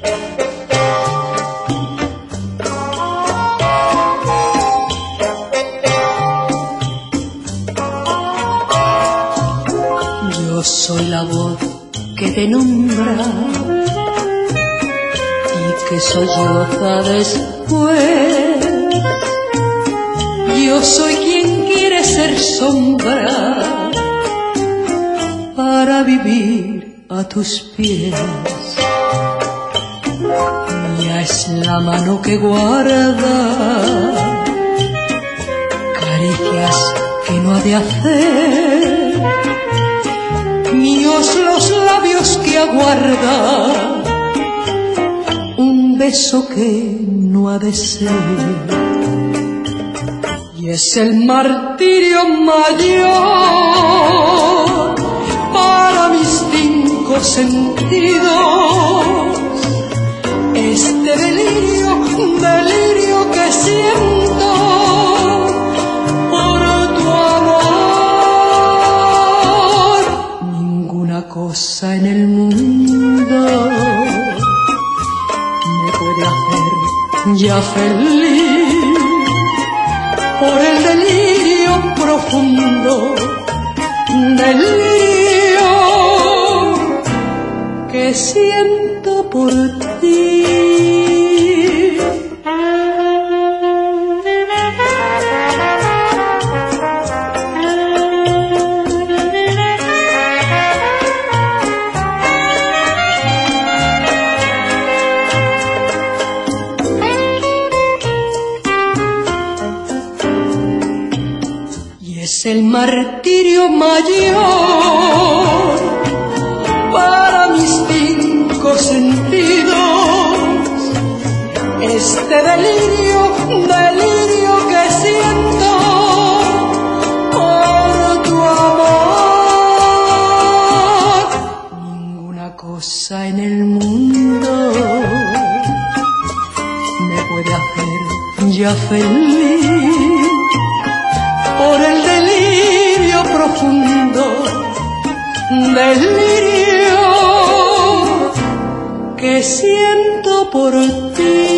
Yo soy la voz que te nombra y que solloza después. Yo soy quien quiere ser sombra para vivir a tus pies. Mía es la mano que guarda caricias que no ha de hacer. Míos los labios que aguardan un beso que no ha de ser. Y es el martirio mayor para mis 5 sentidos. Este delirio que siento por tu amor. Ninguna cosa en el mundo me puede hacer ya feliz. Por el delirio profundo, delirio que siento por ti. Es el martirio mayor para mis 5 sentidos. Este delirio que siento por tu amor. Ninguna cosa en el mundo me puede hacer ya feliz. Por el delirio profundo, delirio que siento por ti.